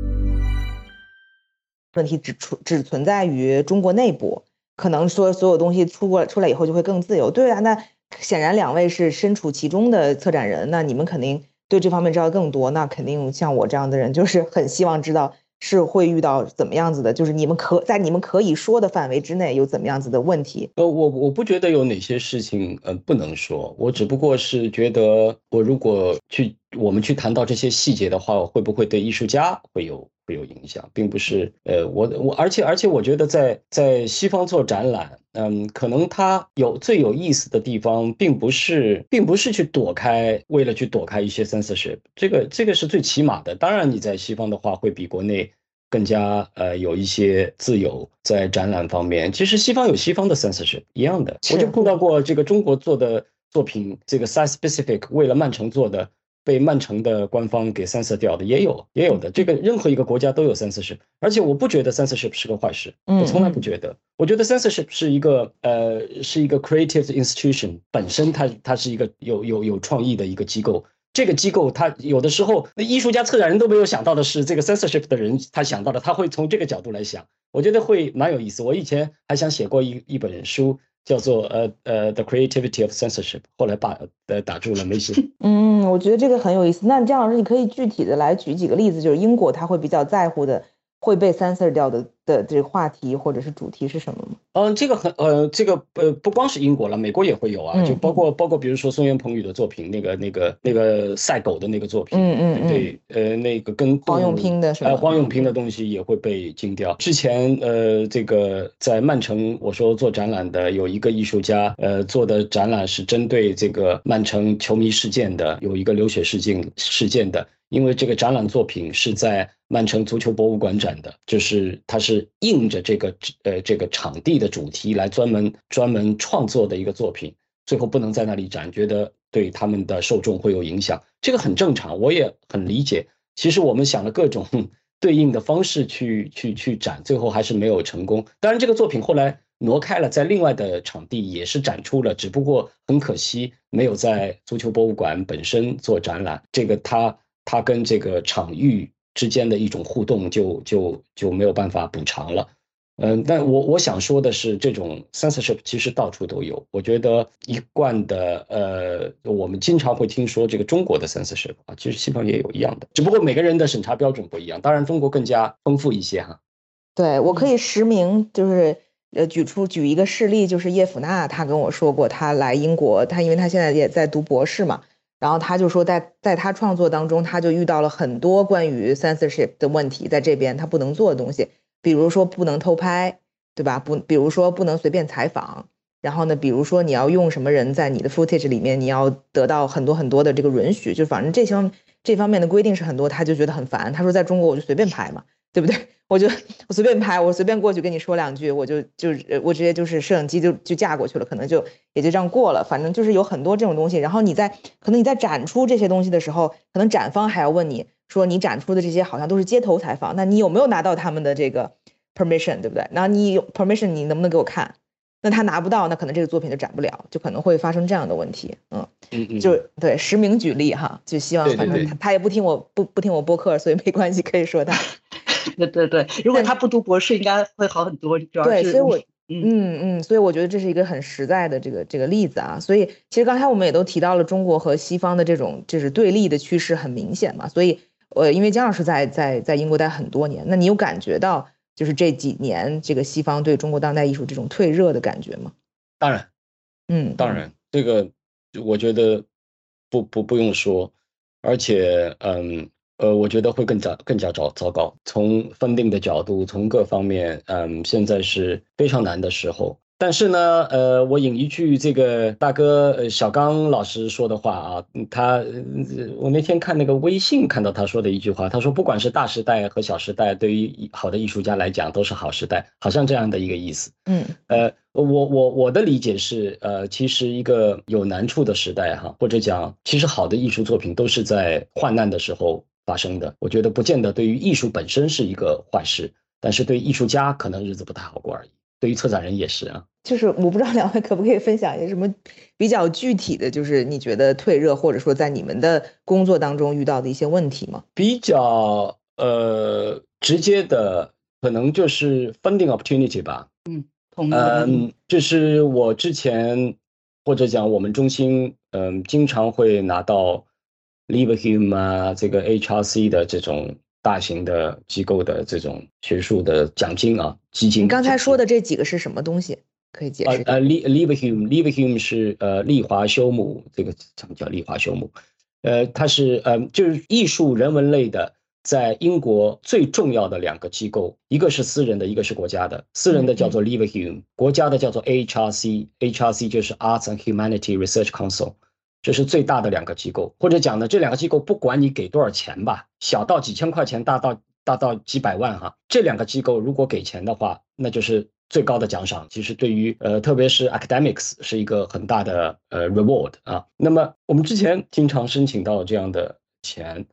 问题只存在于中国内部，可能说所有东西出来以后就会更自由。对啊，那显然两位是身处其中的策展人，那你们肯定对这方面知道更多，那肯定像我这样的人就是很希望知道是会遇到怎么样子的，就是在你们可以说的范围之内有怎么样子的问题。 我不觉得有哪些事情不能说，我只不过是觉得如果我们去谈到这些细节的话，会不会对艺术家会有影响，并不是而且我觉得在西方做展览，可能它最有意思的地方并不是去为了去躲开一些 censorship， 这个是最起码的。当然你在西方的话会比国内更加有一些自由在展览方面。其实西方有西方的 censorship 一样的，我就碰到过这个中国做的作品，这个 size specific 为了曼城做的，被曼城的官方给 censor 掉的也有的，这个任何一个国家都有 censorship， 而且我不觉得 censorship 是个坏事，我从来不觉得。我觉得 censorship 是一个creative institution， 本身它是一个有创意的一个机构。这个机构它有的时候那艺术家策展人都没有想到的是，这个 censorship 的人他想到的，他会从这个角度来想，我觉得会蛮有意思。我以前还想写过一本书，叫做The Creativity of Censorship， 后来打住了，没写。 我觉得这个很有意思。那姜老师，你可以具体的来举几个例子，就是英国他会比较在乎的会被 censor 掉的这个话题或者是主题是什么吗？ 这个不光是英国了，美国也会有啊，就包括比如说松原朋宇的作品，那个赛狗的那个作品，对，那个跟黄永平的是吧？ 黄永平的东西也会被禁掉。之前这个在曼城，我说做展览的有一个艺术家，做的展览是针对这个曼城球迷事件的，有一个流血事件的。因为这个展览作品是在曼城足球博物馆展的，就是它是应着这个场地的主题来专门创作的一个作品，最后不能在那里展，觉得对他们的受众会有影响，这个很正常，我也很理解。其实我们想了各种对应的方式去展，最后还是没有成功。当然这个作品后来挪开了，在另外的场地也是展出了，只不过很可惜没有在足球博物馆本身做展览，这个它跟这个场域之间的一种互动就没有办法补偿了。但我想说的是，这种 censorship 其实到处都有。我觉得一贯的我们经常会听说这个中国的 censorship 啊，其实西方也有一样的，只不过每个人的审查标准不一样。当然中国更加丰富一些哈。 对，我可以实名，就是举一个事例，就是叶甫娜她跟我说过，她来英国，因为她现在也在读博士嘛。然后他就说在他创作当中，他就遇到了很多关于 censorship 的问题，在这边他不能做的东西，比如说不能偷拍，对吧？比如说不能随便采访，然后呢，比如说你要用什么人在你的 footage 里面，你要得到很多的这个允许，就反正这方面的规定是很多，他就觉得很烦。他说在中国我就随便拍嘛，对不对？我随便拍，我随便过去跟你说两句，我直接就是摄影机就架过去了，可能也就这样过了。反正就是有很多这种东西，然后可能你在展出这些东西的时候，可能展方还要问你说你展出的这些好像都是街头采访，那你有没有拿到他们的这个 permission， 对不对？然后你有 permission， 你能不能给我看？那他拿不到，那可能这个作品就展不了，就可能会发生这样的问题。就对实名举例哈，就希望反正他也不听我播客，所以没关系，可以说他。 对，如果他不读博士应该会好很多，主要是。对， 所以我所以我觉得这是一个很实在的这个例子啊。所以其实刚才我们也都提到了中国和西方的这种就是对立的趋势很明显嘛。所以因为姜老师在英国待很多年，那你有感觉到就是这几年这个西方对中国当代艺术这种退热的感觉吗？ 当然，当然，这个我觉得不用说，而且我觉得会更加糟糕。从funding的角度，从各方面，现在是非常难的时候。 但是呢，我引一句这个大哥小刚老师说的话啊，我那天看那个微信看到他说的一句话，他说不管是大时代和小时代，对于好的艺术家来讲都是好时代，好像这样的一个意思。我的理解是，其实一个有难处的时代哈，或者讲其实好的艺术作品都是在患难的时候发生的。我觉得不见得对于艺术本身是一个坏事，但是对艺术家可能日子不太好过而已。对于策展人也是啊， 就是我不知道两位可不可以分享一些什么比较具体的，就是你觉得退热或者说在你们的工作当中遇到的一些问题吗？ 比较直接的可能就是 funding opportunity 吧。就是我之前或者讲我们中心经常会拿到 Leverhulme 啊这个 HRC 的这种大型的机构的这种学术的奖金啊基金。 你刚才说的这几个是什么东西？可以解释一下。 Leverhulme 是利华休姆，这个怎么叫利华休姆？它是就是艺术人文类的，在英国最重要的2个机构，一个是私人的，一个是国家的。私人的叫做 Leverhulme，国家的叫做 HRC，HRC 就是 Arts and Humanity Research Council。这是最大的2个机构，或者讲呢，这2个机构不管你给多少钱吧，小到几千块钱，大到几百万哈，这2个机构如果给钱的话，那就是最高的奖赏。其实对于特别是 academics 是一个很大的reward 啊。那么我们之前经常申请到这样的钱。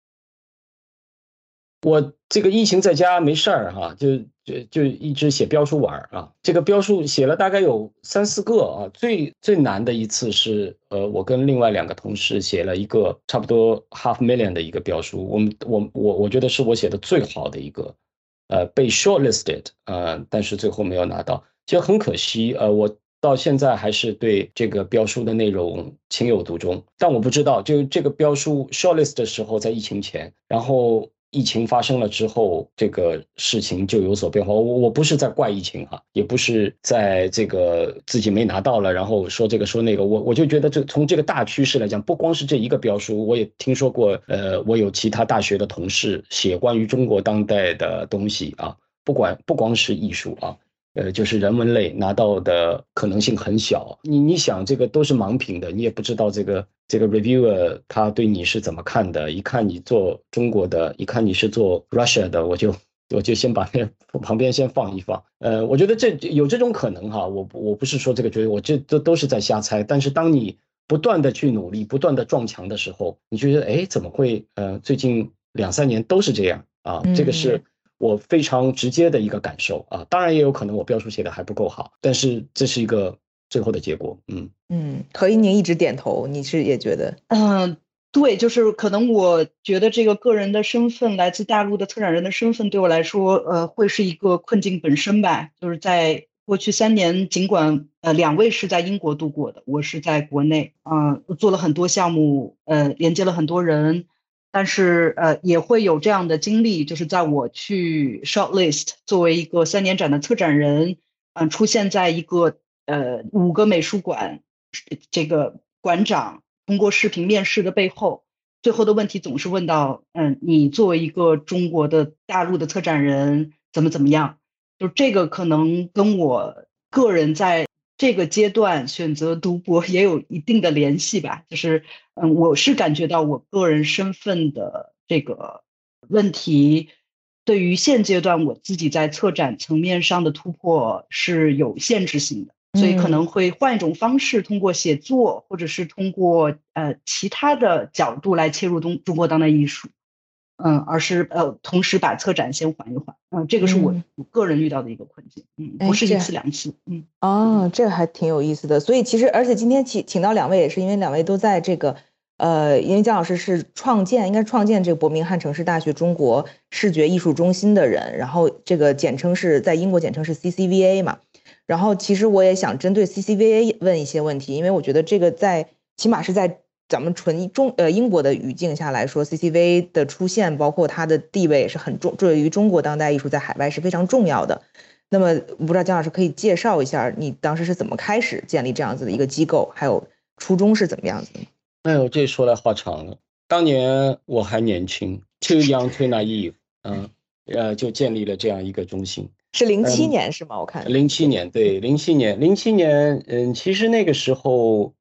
我这个疫情在家没事儿哈，就一直写标书玩啊。这个标书写了大概有3、4个啊。最难的一次是我跟另外2个同事写了一个差不多500,000的一个标书。我觉得是我写的最好的一个，被 shortlisted 但是最后没有拿到。其实很可惜，我到现在还是对这个标书的内容情有独钟。但我不知道，就这个标书 shortlist 的时候在疫情前，然后疫情发生了之后，这个事情就有所变化。我不是在怪疫情哈，也不是在这个自己没拿到了，然后说这个说那个。我就觉得从这个大趋势来讲，不光是这一个标书，我也听说过，我有其他大学的同事写关于中国当代的东西啊，不光是艺术啊。就是人文类拿到的可能性很小。你想这个都是盲评的，你也不知道这个 reviewer 他对你是怎么看的。一看你做中国的，一看你是做 Russia 的，我就先把那旁边先放一放。我觉得有这种可能哈。我不是说这个觉得我这都是在瞎猜。但是当你不断的去努力，不断的撞墙的时候，你觉得怎么会最近2、3年都是这样啊？这个是我非常直接的一个感受啊。当然也有可能我标书写的还不够好，但是这是一个最后的结果。 何一宁一直点头，你是也觉得？ 对，就是可能我觉得这个个人的身份，来自大陆的策展人的身份，对我来说，会是一个困境本身吧。就是在过去3年，尽管2位是在英国度过的，我是在国内，做了很多项目，连接了很多人。但是也会有这样的经历，就是在我去 shortlist 作为一个3年展的策展人，出现在一个5个美术馆，这个馆长通过视频面试的背后，最后的问题总是问到，你作为一个中国的大陆的策展人怎么样？就这个可能跟我个人在这个阶段选择读博也有一定的联系吧。就是我是感觉到我个人身份的这个问题，对于现阶段我自己在策展层面上的突破是有限制性的，所以可能会换一种方式，通过写作或者是通过其他的角度来切入中国当代艺术。而是同时把策展先缓一缓。这个是我个人遇到的一个困境。不是1次2次。 这个还挺有意思的。所以其实而且今天请到2位也是因为2位都在这个因为姜老师是应该是创建这个伯明翰城市大学中国视觉艺术中心的人，然后这个简称是在英国简称是 CCVA 嘛。然后其实我也想针对 CCVA 问一些问题，因为我觉得这个起码是在咱们纯英国的语境下来说， CCVA 的出现包括它的地位也是很重，对于中国当代艺术在海外是非常重要的。那么我不知道姜老师可以介绍一下你当时是怎么开始建立这样子的一个机构，还有初衷是怎么样子的？ 这说来话长了。当年我还年轻 ，too young too naive，就建立了这样一个中心。 是07年是吗？我看 07年，对，07年，其实那个时候，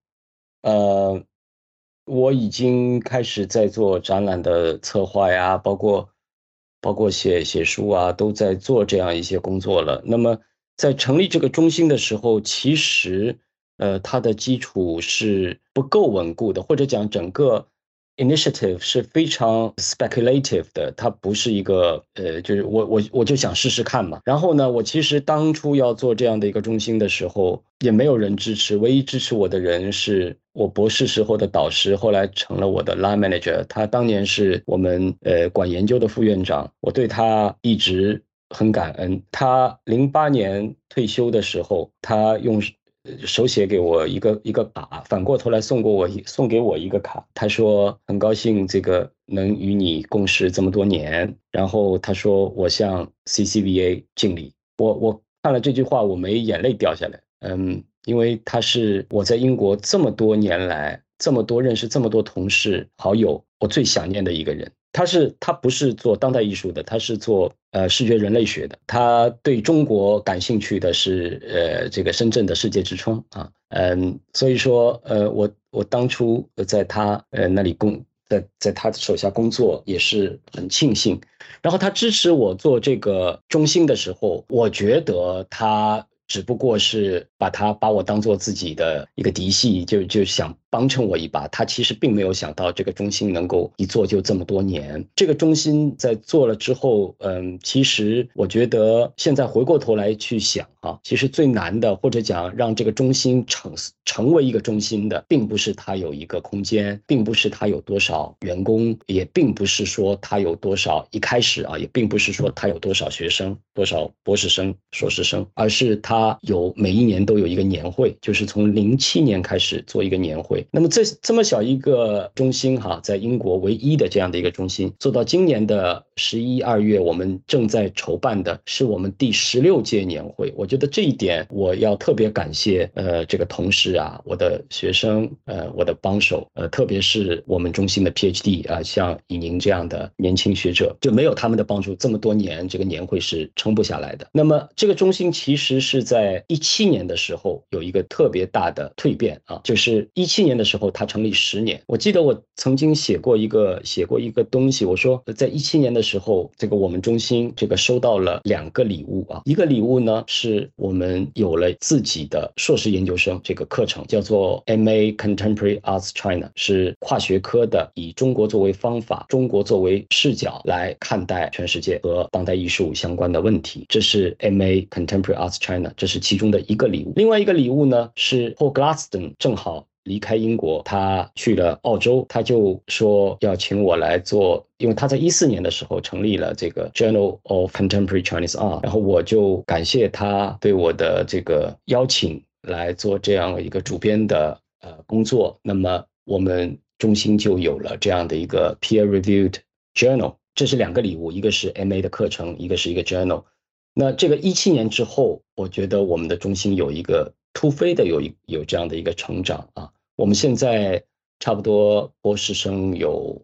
我已经开始在做展览的策划呀，包括写书啊，都在做这样一些工作了。那么在成立这个中心的时候，其实它的基础是不够稳固的，或者讲整个 initiative 是非常 speculative 的，它不是一个就是我就想试试看嘛。然后呢，我其实当初要做这样的一个中心的时候，也没有人支持，唯一支持我的人是我博士时候的导师，后来成了我的 line manager， 他当年是我们管研究的副院长，我对他一直很感恩。他08年退休的时候，他用手写给我一个卡，反过头来送给我一个卡。他说很高兴这个能与你共事这么多年，然后他说我向 CCVA 敬礼。我看了这句话，我没眼泪掉下来。因为他是我在英国这么多年来认识这么多同事好友，我最想念的一个人。他不是做当代艺术的，他是做视觉人类学的。他对中国感兴趣的是这个深圳的世界之窗啊。所以说我当初在他那里在他手下工作也是很庆幸。然后他支持我做这个中心的时候，我觉得他只不过是把我当做自己的一个嫡系，就想帮衬我一把。他其实并没有想到这个中心能够一做就这么多年。这个中心在做了之后，其实我觉得现在回过头来去想啊，其实最难的，或者讲让这个中心成为一个中心的，并不是它有一个空间，并不是它有多少员工，也并不是说它有多少一开始啊，也并不是说它有多少学生，多少博士生、硕士生，而是它每一年都有一个年会，就是从07年开始做一个年会。那么这么小一个中心在英国唯一的这样的一个中心，做到今年的11、2月，我们正在筹办的是我们第16届年会。我觉得这一点我要特别感谢这个同事啊，我的学生我的帮手特别是我们中心的 PhD 啊，像以宁这样的年轻学者，就没有他们的帮助，这么多年这个年会是撑不下来的。那么这个中心其实是在17年的时候有一个特别大的蜕变啊，就是17年的时候它成立10年。我记得我曾经写过一个东西，我说在17年的时候，这个我们中心这个收到了2个礼物啊。一个礼物呢是我们有了自己的硕士研究生这个课程，叫做 MA Contemporary Arts China， 是跨学科的，以中国作为方法，中国作为视角来看待全世界和当代艺术相关的问题。这是 MA Contemporary Arts China， 这是其中的一个礼物。另外一个礼物呢是 Paul Gladstone 正好离开英国，他去了澳洲，他就说要请我来做，因为他在14年的时候成立了这个 Journal of Contemporary Chinese Art， 然后我就感谢他对我的这个邀请来做这样一个主编的工作。那么我们中心就有了这样的一个 peer-reviewed journal， 这是2个礼物，一个是 MA 的课程，一个是一个 journal。那这个17年之后，我觉得我们的中心有一个突飞的有这样的一个成长啊。我们现在差不多博士生有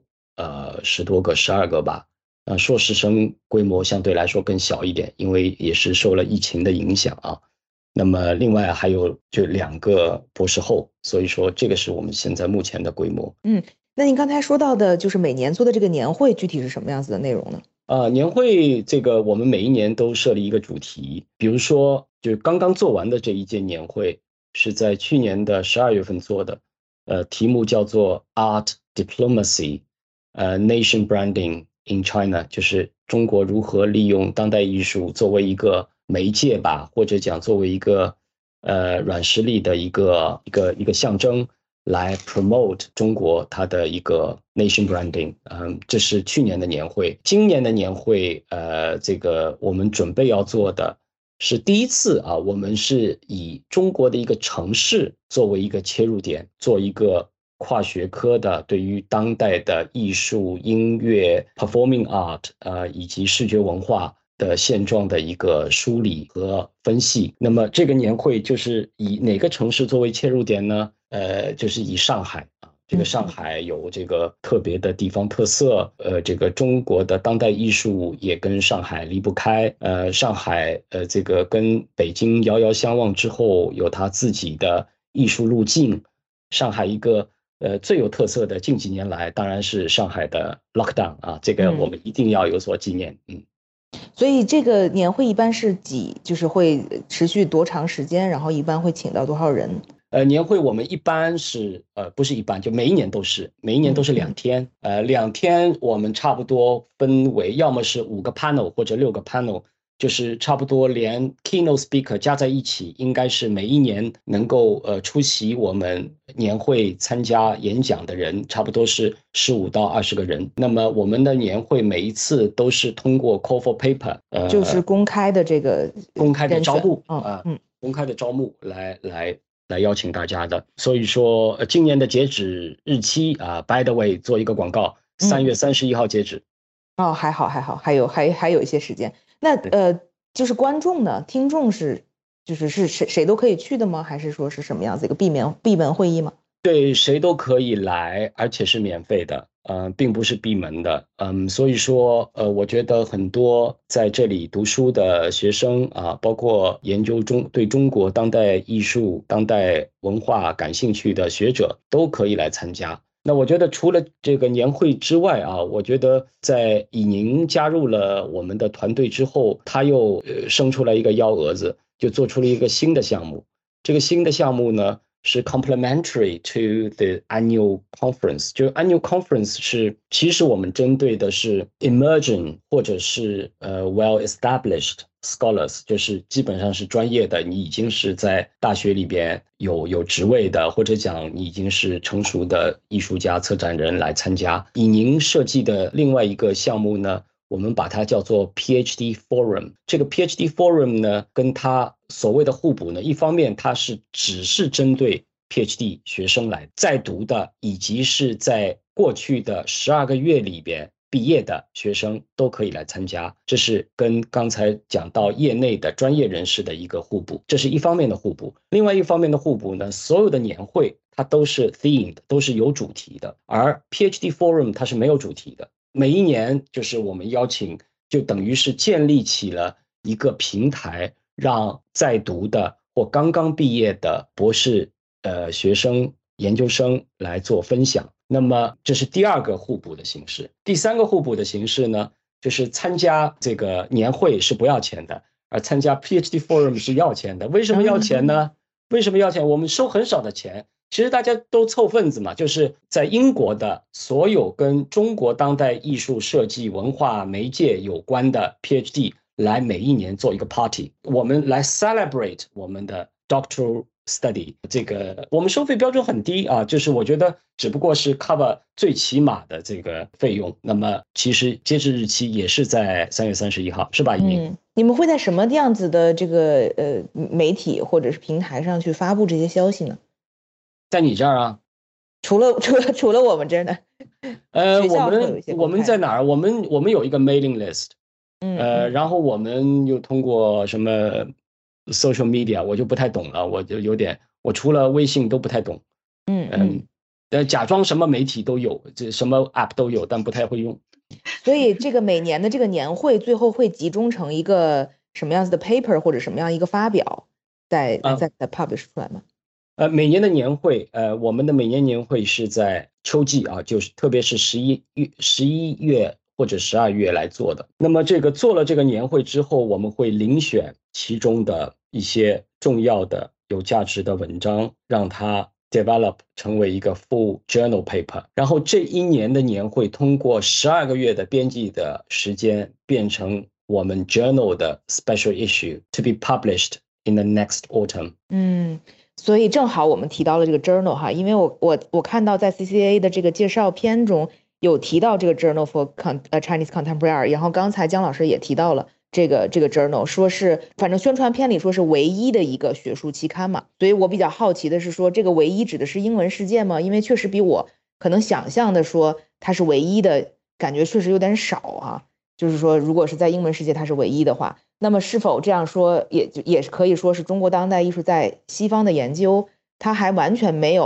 10多个、12个吧，硕士生规模相对来说更小一点，因为也是受了疫情的影响啊。那么另外还有就2个博士后，所以说这个是我们现在目前的规模。 那您刚才说到的就是每年做的这个年会具体是什么样子的内容呢？ 年会这个我们每一年都设立一个主题，比如说就刚刚做完的这一届年会是在去年的12月份做的，题目叫做 Art Diplomacy Nation Branding in China， 就是中国如何利用当代艺术作为一个媒介吧，或者讲作为一个软实力的一个象征，来 promote 中国它的一个 nation branding。这是去年的年会。今年的年会这个我们准备要做的是第一次啊，我们是以中国的一个城市作为一个切入点，做一个跨学科的对于当代的艺术、音乐、performing art 以及视觉文化的现状的一个梳理和分析。那么这个年会就是以哪个城市作为切入点呢？就是以上海啊， 这个上海有这个特别的地方特色，这个中国的当代艺术也跟上海离不开，上海这个跟北京遥遥相望之后，有它自己的艺术路径。上海一个最有特色的近几年来，当然是上海的 lockdown 啊，这个我们一定要有所纪念。 所以这个年会一般是就是会持续多长时间，然后一般会请到多少人？ 年会我们一般是不是一般，就每一年都是2天，2天我们差不多分为要么是5个 panel 或者6个 panel， 就是差不多连 keynote speaker 加在一起，应该是每一年能够出席我们年会参加演讲的人，差不多是15到20个人。那么我们的年会每一次都是通过 call for paper， 就是公开的这个公开的招募公开的招募来邀请大家的。所以说今年的截止日期by the way 做一个广告，3月31号截止。 还好，还有一些时间。那就是观众呢，听众是谁都可以去的吗？还是说是什么样子一个闭门会议吗？ 对，谁都可以来，而且是免费的，并不是闭门的，所以说，我觉得很多在这里读书的学生包括研究对中国当代艺术、当代文化感兴趣的学者都可以来参加。那我觉得除了这个年会之外我觉得在以宁加入了我们的团队之后，他又生出来一个幺蛾子，就做出了一个新的项目。这个新的项目呢，是 complementary to the annual conference， 就 annual conference 是其实我们针对的是 emerging 或者是well established scholars， 就是基本上是专业的，你已经是在大学里边有职位的，或者讲你已经是成熟的艺术家、策展人来参加。以宁设计的另外一个项目呢，我们把它叫做 PhD Forum。 这个 PhD Forum 呢，跟它所谓的互补呢，一方面它只是针对 PhD 学生来在读的，以及是在过去的12个月里边毕业的学生都可以来参加，这是跟刚才讲到业内的专业人士的一个互补，这是一方面的互补。另外一方面的互补呢，所有的年会它都是 themed， 都是有主题的，而 PhD Forum 它是没有主题的。每一年就是我们邀请，就等于是建立起了一个平台，让在读的或刚刚毕业的博士学生、研究生来做分享。那么这是第二个互补的形式。第三个互补的形式呢，就是参加这个年会是不要钱的，而参加 PhD Forum 是要钱的。为什么要钱呢？为什么要钱？我们收很少的钱，其实大家都凑份子嘛，就是在英国的所有跟中国当代艺术设计、文化媒介有关的 PhD 来每一年做一个 party， 我们来 celebrate 我们的 doctoral study。 这个我们收费标准很低就是我觉得只不过是 cover 最起码的这个费用。那么其实截止日期也是在3月31号，是吧？ 你们会在什么样子的这个媒体或者是平台上去发布这些消息呢？ 在你这儿啊？ 除了我们这儿呢？ 我们在哪儿？我们有一个 mailing list， 然后我们又通过什么 social media， 我就不太懂了，我除了微信都不太懂。假装什么媒体都有，这什么 app 都有，但不太会用。 所以这个每年的这个年会最后会集中成一个什么样子的 paper 或者什么样一个发表，再 publish 出来吗？ 每年的年会，我们的每年年会是在秋季就是特别是11月或者12月来做的。那么做了这个年会之后，我们会遴选其中的一些重要的有价值的文章，让它 develop 成为一个 full journal paper， 然后这一年的年会通过12个月的编辑的时间变成我们 journal 的 special issue to be published in the next autumn。 所以正好我们提到了这个 journal 因为我看到在 CCA 的这个介绍片中有提到这个 Journal for Chinese Contemporary， 然后刚才姜老师也提到了这个 journal， 说是反正宣传片里说是唯一的一个学术期刊嘛，所以我比较好奇的是说这个唯一指的是英文世界吗？因为确实比我可能想象的说它是唯一的感觉确实有点少就是说如果是在英文世界它是唯一的话，那么是否这样说也可以说是中国当代艺术在西方的研究它还完全没有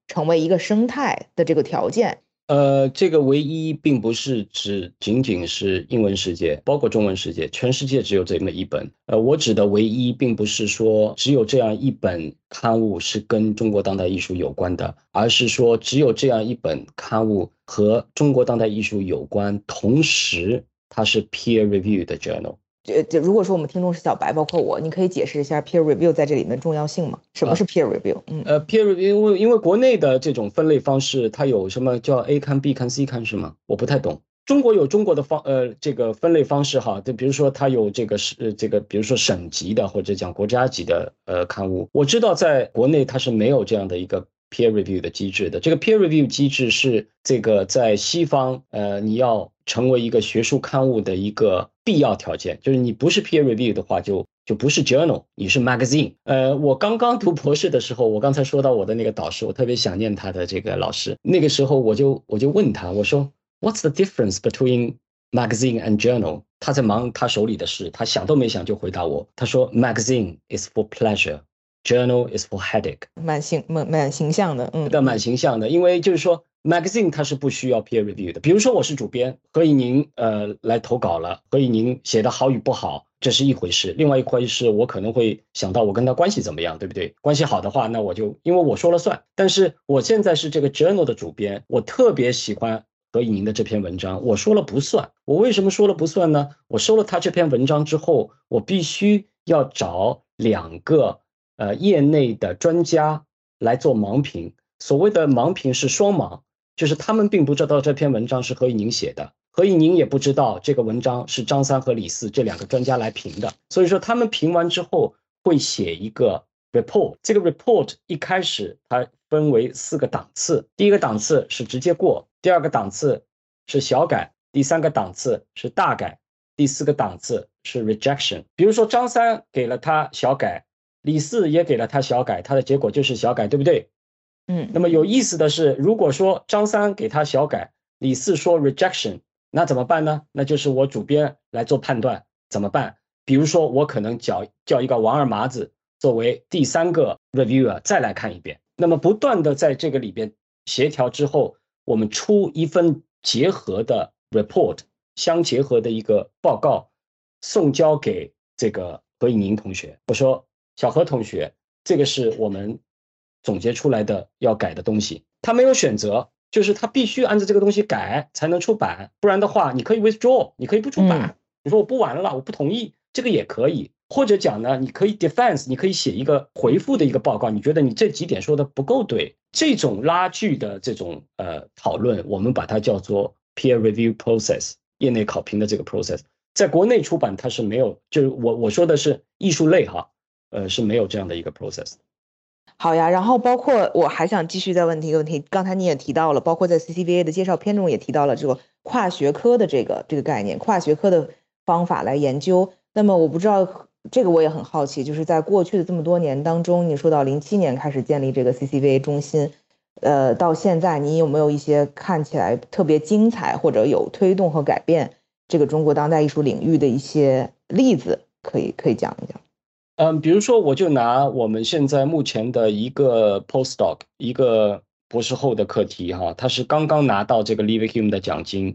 成为一个生态的这个条件。 这个唯一并不是仅仅是英文世界，包括中文世界，全世界只有这么一本。我指的唯一并不是说只有这样一本刊物是跟中国当代艺术有关的，而是说只有这样一本刊物和中国当代艺术有关，同时它是 peer review 的 journal。 如果说我们听众是小白，包括我，你可以解释一下 peer review 在这里面的重要性吗？什么是 peer review？ peer review 因为国内的这种分类方式，它有什么叫 A 刊、B 刊、C 刊是吗？我不太懂。中国有中国的这个分类方式哈，就比如说它有这个比如说省级的或者讲国家级的刊物。我知道在国内它是没有这样的一个 peer review 的机制的。这个 peer review 机制是这个在西方你要成为一个学术刊物的一个必要条件，就是你不是 peer review 的话就不是 journal， 你是 magazine。我刚刚读博士的时候，我刚才说到我的那个导师，我特别想念他的这个老师。那个时候我就问他，我说 What's the difference between magazine and journal？ 他在忙他手里的事，他想都没想就回答我，他说 Magazine is for pleasure, journal is for headache。 蛮形象的， 蛮形象的，因为就是说magazine 它是不需要 peer review 的。比如说我是主编，何以宁来投稿了，何以宁写的好与不好，这是一回事。另外一回事，我可能会想到我跟他关系怎么样，对不对？关系好的话，那我就因为我说了算。但是我现在是这个 journal 的主编，我特别喜欢何以宁的这篇文章，我说了不算。我为什么说了不算呢？我收了他这篇文章之后，我必须要找2个业内的专家来做盲评。所谓的盲评是双盲，就是他们并不知道这篇文章是何以宁写的，何以宁也不知道这个文章是张三和李四这2个专家来评的。所以说他们评完之后会写一个 report， 这个 report 一开始它分为4个档次，第一个档次是直接过，第2个档次是小改，第3个档次是大改，第4个档次是 rejection。 比如说张三给了他小改，李四也给了他小改，他的结果就是小改，对不对？那么有意思的是，如果说张三给他小改，李四说 rejection， 那怎么办呢？那就是我主编来做判断，怎么办？比如说我可能叫一个王二麻子作为第3个 reviewer 再来看一遍。那么不断的在这个里边协调之后，我们出一份结合的 report， 相结合的一个报告，送交给这个何以宁同学。我说小何同学，这个是我们总结出来的要改的东西。他没有选择，就是他必须按照这个东西改才能出版，不然的话你可以 withdraw， 你可以不出版，你说我不玩了，我不同意，这个也可以。或者讲呢，你可以 defense， 你可以写一个回复的一个报告，你觉得你这几点说的不够对，这种拉锯的这种讨论，我们把它叫做 peer review process， 业内考评的这个 process。 在国内出版它是没有，就是我说的是艺术类哈，是没有这样的一个 process。 好呀，然后包括我还想继续再问一个问题，刚才你也提到了，包括在 CCVA 的介绍片中也提到了这个跨学科的这个概念，跨学科的方法来研究。那么我不知道这个我也很好奇，就是在过去的这么多年当中，你说到07年开始建立这个 CCVA 中心，到现在你有没有一些看起来特别精彩或者有推动和改变这个中国当代艺术领域的一些例子可以讲一讲？ 比如说我就拿我们现在目前的一个 postdoc， 一个博士后的课题哈，他是刚刚拿到这个 Leverhulme 的奖金，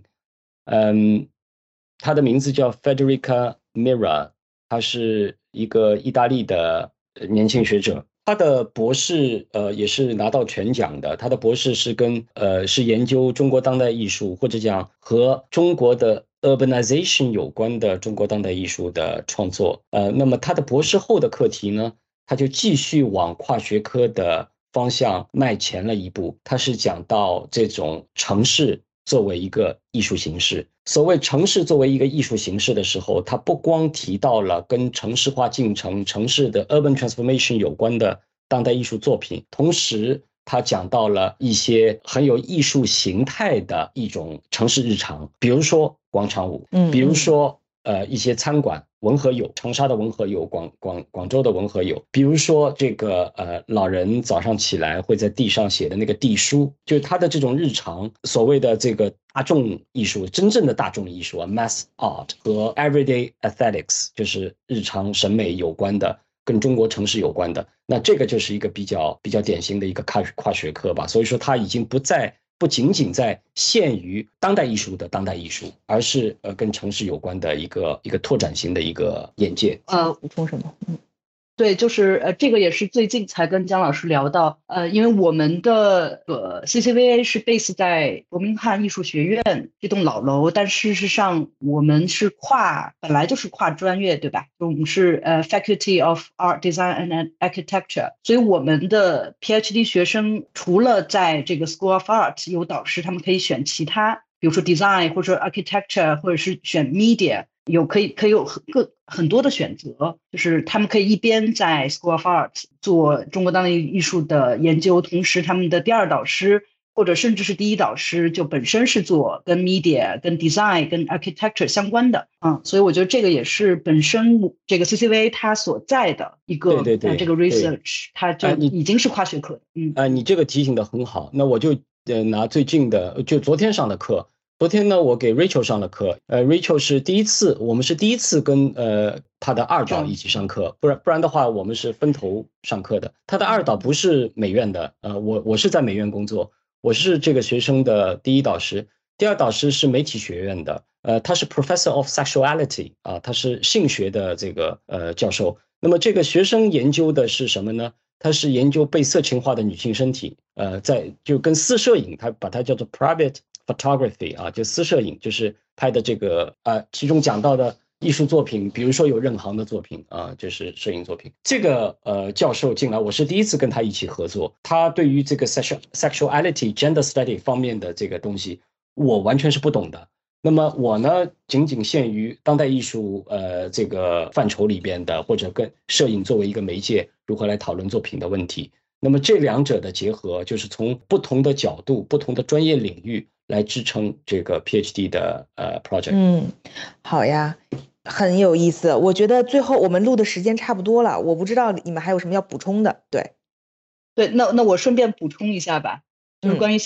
他的名字叫 Federica Mira， 他是一个意大利的年轻学者，他的博士也是拿到全奖的，他的博士是是研究中国当代艺术，或者讲和中国的urbanization 有关的中国当代艺术的创作。那么他的博士后的课题呢，他就继续往跨学科的方向迈前了一步。他是讲到这种城市作为一个艺术形式。所谓城市作为一个艺术形式的时候，他不光提到了跟城市化进程、城市的 urban transformation 有关的当代艺术作品，同时他讲到了一些很有艺术形态的一种城市日常，比如说广场舞，比如说一些餐馆，文和友，长沙的文和友，广州的文和友，比如说这个老人早上起来会在地上写的那个地书，就是他的这种日常，所谓的这个大众艺术，真正的大众艺术啊 ，mass art 和 everyday aesthetics， 就是日常审美有关的跟中国城市有关的，那这个就是一个比较典型的一个跨学科吧。所以说它已经不仅仅在限于当代艺术的当代艺术，而是跟城市有关的一个拓展型的一个眼界。 补充什么？ 对，就是这个也是最近才跟姜老师聊到，因为我们的CCVA 是 base 在伯明翰艺术学院这栋老楼，但事实上我们是本来就是跨专业，对吧？我们是Faculty of Art, Design and Architecture， 所以我们的 PhD 学生除了在这个 School of Art 有导师，他们可以选其他，比如说 Design 或者 Architecture， 或者是选 Media。可以有很多的选择，就是他们可以一边在 School of Art 做中国当代艺术的研究，同时他们的第二导师或者甚至是第一导师就本身是做跟 Media、跟 Design、跟 Architecture 相关的所以我觉得这个也是本身这个 CCVA 它所在的一个这个 research， 它就已经是跨学科的。 你这个提醒的很好，那我就拿最近的，就昨天上的课。昨天呢，我给 Rachel 上了课，Rachel 是我们是第一次跟他的二导一起上课，不然的话我们是分头上课的。他的二导不是美院的，我是在美院工作，我是这个学生的第一导师，第二导师是媒体学院的，他是 Professor of Sexuality 他是性学的这个教授。那么这个学生研究的是什么呢？他是研究被色情化的女性身体，就跟私摄影，他把它叫做 private photography 就私摄影，就是拍的这个其中讲到的艺术作品，比如说有任航的作品就是摄影作品。这个教授进来，我是第一次跟他一起合作，他对于这个 sexuality gender study 方面的这个东西我完全是不懂的。那么我呢，仅限于当代艺术这个范畴里边的，或者跟摄影作为一个媒介，如何来讨论作品的问题。那么这两者的结合，就是从不同的角度、不同的专业领域来支撑这个 PhD 的project。 好呀，很有意思。我觉得最后我们录的时间差不多了，我不知道你们还有什么要补充的。对， 那我顺便补充一下吧，就是关于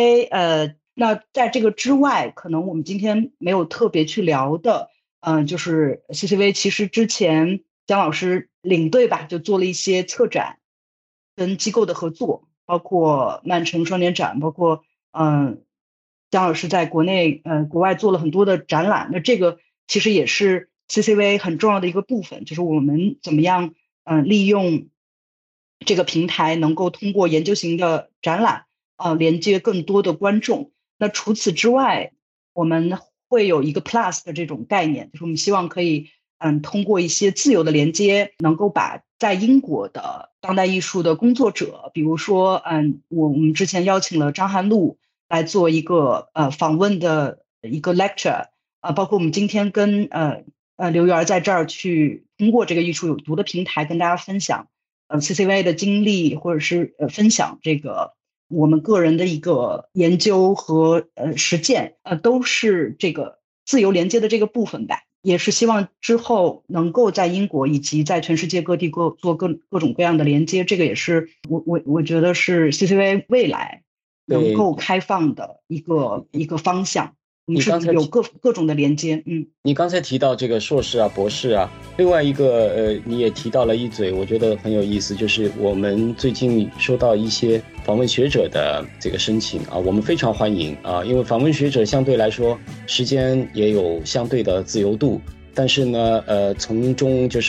CCVA，那在这个之外，可能我们今天没有特别去聊的，就是 CCVA 其实之前姜老师领队吧，就做了一些策展跟机构的合作，包括曼城双年展，包括姜老师在国内国外做了很多的展览。那这个其实也是 CCVA 很重要的一个部分，就是我们怎么样利用这个平台，能够通过研究型的展览连接更多的观众。那除此之外，我们会有一个 Plus 的这种概念，就是我们希望可以通过一些自由的连接，能够把在英国的当代艺术的工作者，比如说我们之前邀请了张涵露来做一个访问的一个 lecture，包括我们今天跟刘媛在这儿去通过这个艺术有毒的平台跟大家分享CCVA 的经历，或者是分享这个我们个人的一个研究和实践，都是这个自由连接的这个部分吧。也是希望之后能够在英国以及在全世界各地做各种各样的连接，这个也是我觉得是 CCVA 未来能够开放的一个方向。我们是有各种的连接。 你刚才提到这个硕士博士另外一个你也提到了一嘴，我觉得很有意思，就是我们最近收到一些访问学者的这个申请我们非常欢迎因为访问学者相对来说时间也有相对的自由度，但是呢从中就是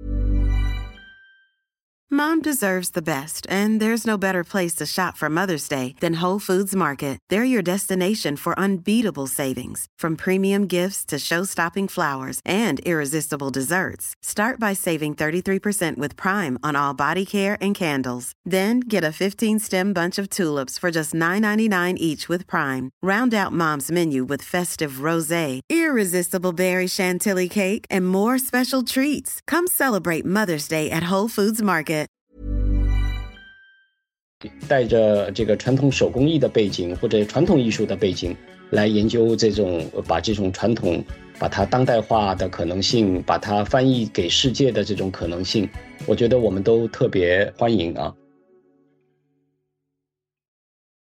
Mom deserves the best, and there's no better place to shop for Mother's Day than Whole Foods Market. They're your destination for unbeatable savings, from premium gifts to show-stopping flowers and irresistible desserts. Start by saving 33% with Prime on all body care and candles. Then get a 15-stem bunch of tulips for just $9.99 each with Prime. Round out Mom's menu with festive rosé, irresistible berry chantilly cake, and more special treats. Come celebrate Mother's Day at Whole Foods Market. 带着这个传统手工艺的背景或者传统艺术的背景来研究把这种传统把它当代化的可能性，把它翻译给世界的这种可能性，我觉得我们都特别欢迎